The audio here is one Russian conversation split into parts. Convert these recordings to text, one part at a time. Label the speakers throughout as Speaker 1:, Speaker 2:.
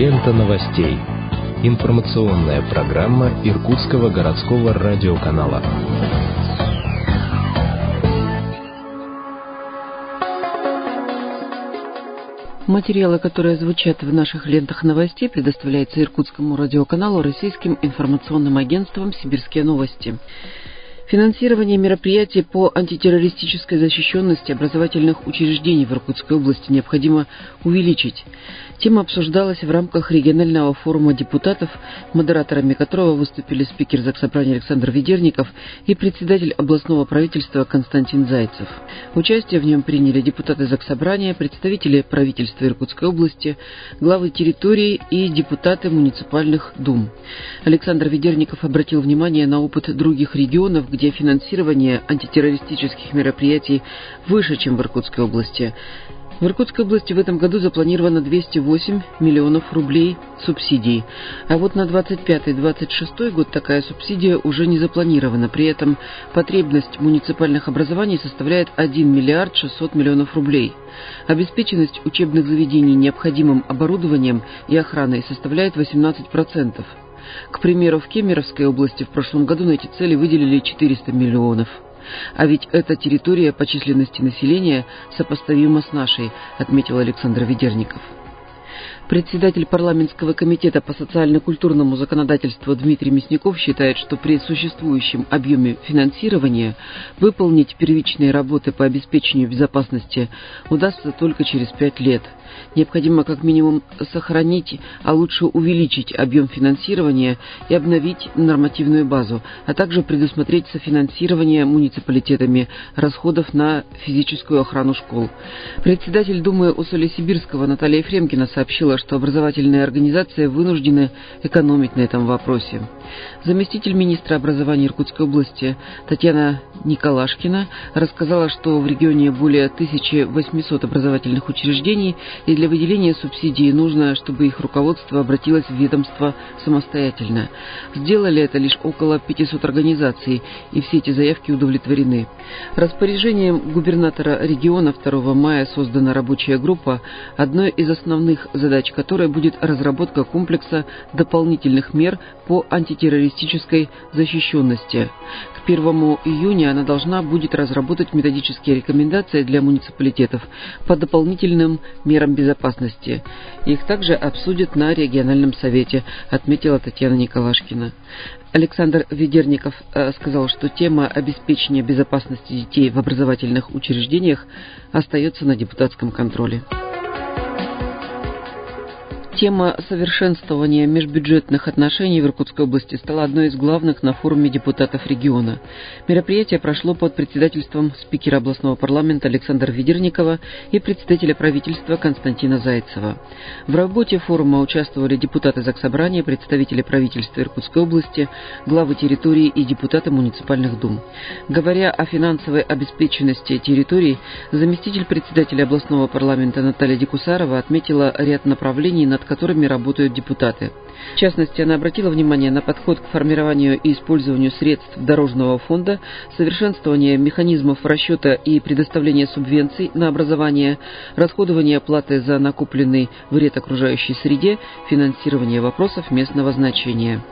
Speaker 1: Лента новостей. Информационная программа Иркутского городского радиоканала.
Speaker 2: Материалы, которые звучат в наших лентах новостей, предоставляются Иркутскому радиоканалу российским информационным агентством «Сибирские новости». Финансирование мероприятий по антитеррористической защищенности образовательных учреждений в Иркутской области необходимо увеличить. Тема обсуждалась в рамках регионального форума депутатов, модераторами которого выступили спикер Заксобрания Александр Ведерников и председатель областного правительства Константин Зайцев. Участие в нем приняли депутаты Заксобрания, представители правительства Иркутской области, главы территорий и депутаты муниципальных дум. Александр Ведерников обратил внимание на опыт других регионов, где финансирование антитеррористических мероприятий выше, чем в Иркутской области. В Иркутской области в этом году запланировано 208 миллионов рублей субсидий, а вот на 25-26 год такая субсидия уже не запланирована. При этом потребность муниципальных образований составляет 1 миллиард 600 миллионов рублей. Обеспеченность учебных заведений необходимым оборудованием и охраной составляет 18%. К примеру, в Кемеровской области в прошлом году на эти цели выделили 400 миллионов. А ведь эта территория по численности населения сопоставима с нашей, отметил Александр Ведерников. Председатель парламентского комитета по социально-культурному законодательству Дмитрий Мясников считает, что при существующем объеме финансирования выполнить первичные работы по обеспечению безопасности удастся только через 5 лет. Необходимо как минимум сохранить, а лучше увеличить объем финансирования и обновить нормативную базу, а также предусмотреть софинансирование муниципалитетами расходов на физическую охрану школ. Председатель Думы Усолья-Сибирского Наталья Ефремкина сообщила, что образовательные организации вынуждены экономить на этом вопросе. Заместитель министра образования Иркутской области Татьяна Николашкина рассказала, что в регионе более 1800 образовательных учреждений, и для выделения субсидий нужно, чтобы их руководство обратилось в ведомство самостоятельно. Сделали это лишь около 500 организаций, и все эти заявки удовлетворены. Распоряжением губернатора региона 2 мая создана рабочая группа, одной из основных задач которой будет разработка комплекса дополнительных мер по антитеррористической защищенности. К 1 июня она должна будет разработать методические рекомендации для муниципалитетов по дополнительным мерам безопасности. Их также обсудят на региональном совете, отметила Татьяна Николашкина. Александр Ведерников сказал, что тема обеспечения безопасности детей в образовательных учреждениях остается на депутатском контроле. Тема совершенствования межбюджетных отношений в Иркутской области стала одной из главных на форуме депутатов региона. Мероприятие прошло под председательством спикера областного парламента Александра Ведерникова и председателя правительства Константина Зайцева. В работе форума участвовали депутаты Заксобрания, представители правительства Иркутской области, главы территорий и депутаты муниципальных дум. Говоря о финансовой обеспеченности территорий, заместитель председателя областного парламента Наталья Дикусарова отметила ряд направлений, над которыми работают депутаты. В частности, она обратила внимание на подход к формированию и использованию средств Дорожного фонда, совершенствование механизмов расчета и предоставления субвенций на образование, расходование платы за накопленный вред окружающей среде, финансирование вопросов местного значения.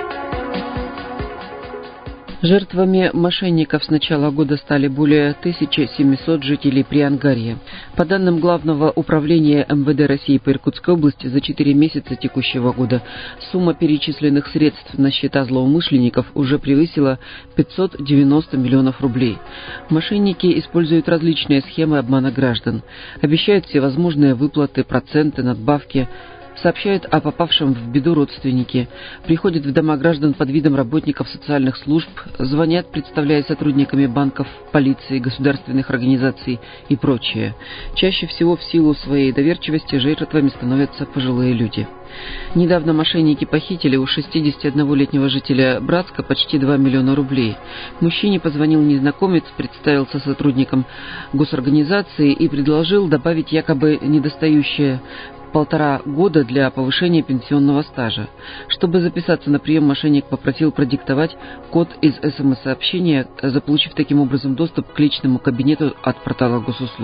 Speaker 2: Жертвами мошенников с начала года стали более 1700 жителей Приангарья. По данным Главного управления МВД России по Иркутской области, за 4 месяца текущего года сумма перечисленных средств на счета злоумышленников уже превысила 590 миллионов рублей. Мошенники используют различные схемы обмана граждан. Обещают всевозможные выплаты, проценты, надбавки. Сообщают о попавшем в беду родственники, приходят в дома граждан под видом работников социальных служб, звонят, представляясь сотрудниками банков, полиции, государственных организаций и прочее. Чаще всего в силу своей доверчивости жертвами становятся пожилые люди. Недавно мошенники похитили у 61-летнего жителя Братска почти 2 миллиона рублей. Мужчине позвонил незнакомец, представился сотрудником госорганизации и предложил добавить якобы недостающее 1,5 года для повышения пенсионного стажа. Чтобы записаться на прием, мошенник попросил продиктовать код из СМС-сообщения, заполучив таким образом доступ к личному кабинету от портала госуслуг.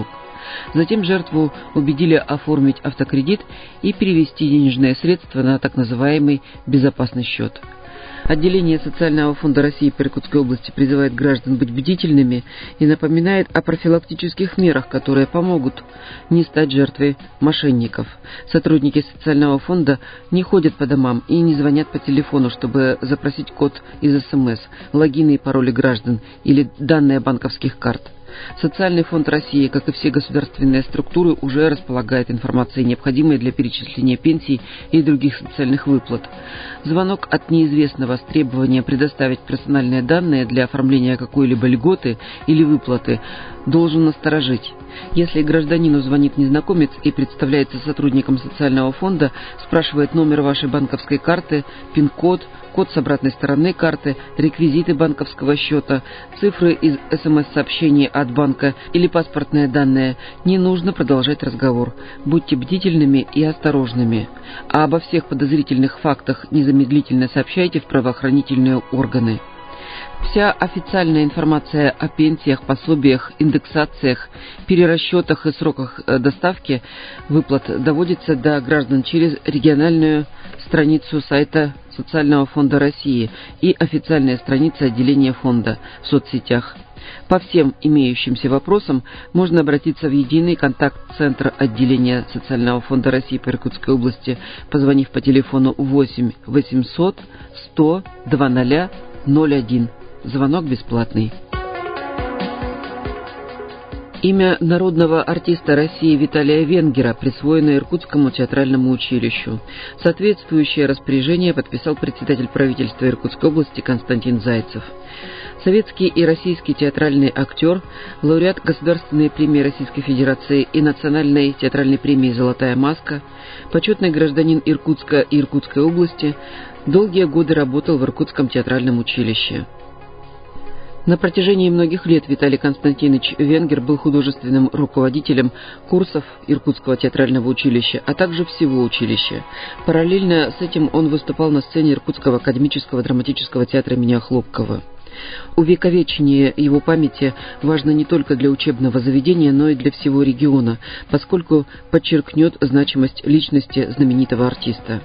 Speaker 2: Затем жертву убедили оформить автокредит и перевести денежные средства на так называемый безопасный счет. Отделение Социального фонда России по Иркутской области призывает граждан быть бдительными и напоминает о профилактических мерах, которые помогут не стать жертвой мошенников. Сотрудники Социального фонда не ходят по домам и не звонят по телефону, чтобы запросить код из СМС, логины и пароли граждан или данные банковских карт. Социальный фонд России, как и все государственные структуры, уже располагает информацией, необходимой для перечисления пенсий и других социальных выплат. Звонок от неизвестного с требованием предоставить персональные данные для оформления какой-либо льготы или выплаты должен насторожить. Если гражданину звонит незнакомец и представляется сотрудником социального фонда, спрашивает номер вашей банковской карты, пин-код, код с обратной стороны карты, реквизиты банковского счета, цифры из СМС-сообщений от банка или паспортные данные, не нужно продолжать разговор. Будьте бдительными и осторожными. А обо всех подозрительных фактах незамедлительно сообщайте в правоохранительные органы. Вся официальная информация о пенсиях, пособиях, индексациях, перерасчетах и сроках доставки выплат доводится до граждан через региональную страницу сайта Социального фонда России и официальные страницы отделения фонда в соцсетях. По всем имеющимся вопросам можно обратиться в единый контакт-центр отделения Социального фонда России по Иркутской области, позвонив по телефону 8 800 100 2001. Звонок бесплатный. Имя народного артиста России Виталия Венгера присвоено Иркутскому театральному училищу. Соответствующее распоряжение подписал председатель правительства Иркутской области Константин Зайцев. Советский и российский театральный актер, лауреат Государственной премии Российской Федерации и Национальной театральной премии «Золотая маска», почетный гражданин Иркутска и Иркутской области, долгие годы работал в Иркутском театральном училище. На протяжении многих лет Виталий Константинович Венгер был художественным руководителем курсов Иркутского театрального училища, а также всего училища. Параллельно с этим он выступал на сцене Иркутского академического драматического театра имени Хлопкова. Увековечение его памяти важно не только для учебного заведения, но и для всего региона, поскольку подчеркнет значимость личности знаменитого артиста.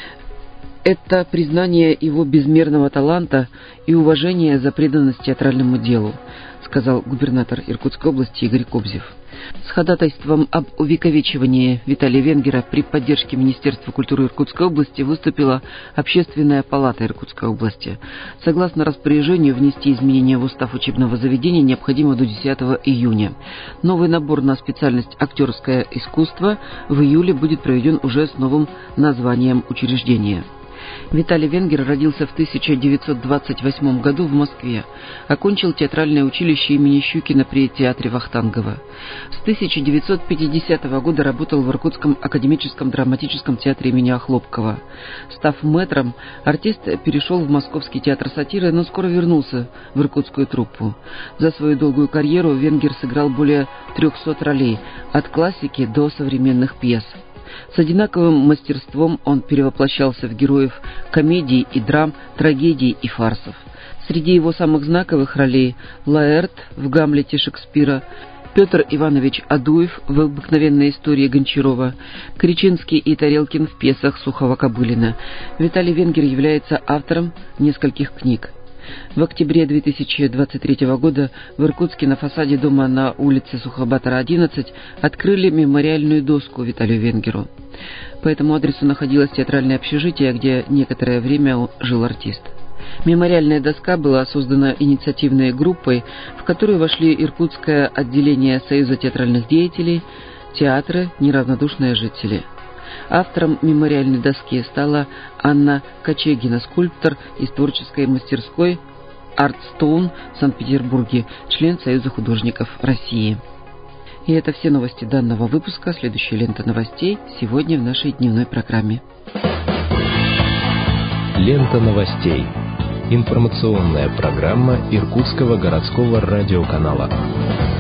Speaker 2: Это признание его безмерного таланта и уважение за преданность театральному делу, сказал губернатор Иркутской области Игорь Кобзев. С ходатайством об увековечивании Виталия Венгера при поддержке Министерства культуры Иркутской области выступила Общественная палата Иркутской области. Согласно распоряжению, внести изменения в устав учебного заведения необходимо до 10 июня. Новый набор на специальность актерское искусство в июле будет проведен уже с новым названием учреждения. Виталий Венгер родился в 1928 году в Москве. Окончил театральное училище имени Щукина при театре Вахтангова. С 1950 года работал в Иркутском академическом драматическом театре имени Хлопкова. Став мэтром, артист перешел в Московский театр сатиры, но скоро вернулся в иркутскую труппу. За свою долгую карьеру Венгер сыграл более 300 ролей, от классики до современных пьес. С одинаковым мастерством он перевоплощался в героев комедий и драм, трагедий и фарсов. Среди его самых знаковых ролей Лаэрт в «Гамлете» Шекспира, Петр Иванович Адуев в «Обыкновенной истории» Гончарова, Кричинский и Тарелкин в пьесах Сухова-Кобылина. Виталий Венгер является автором нескольких книг. В октябре 2023 года в Иркутске на фасаде дома на улице Сухобатора, 11, открыли мемориальную доску Виталию Венгеру. По этому адресу находилось театральное общежитие, где некоторое время жил артист. Мемориальная доска была создана инициативной группой, в которую вошли Иркутское отделение Союза театральных деятелей, театры, неравнодушные жители. Автором мемориальной доски стала Анна Кочегина, скульптор из творческой мастерской «Артстоун» в Санкт-Петербурге, член Союза художников России. И это все новости данного выпуска. Следующая лента новостей сегодня в нашей дневной программе.
Speaker 1: Лента новостей. Информационная программа Иркутского городского радиоканала.